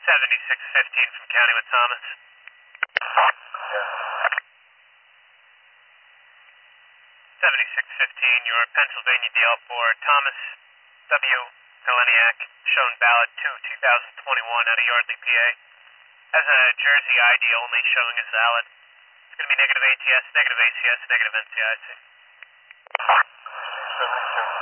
7615 from County with Thomas. 7615, your Pennsylvania DL for Thomas W. Heleniak, shown valid 2/2021 out of Yardley, PA. Has a Jersey ID only showing as valid. It's going to be negative ATS, negative ACS, negative NCIC. 7615.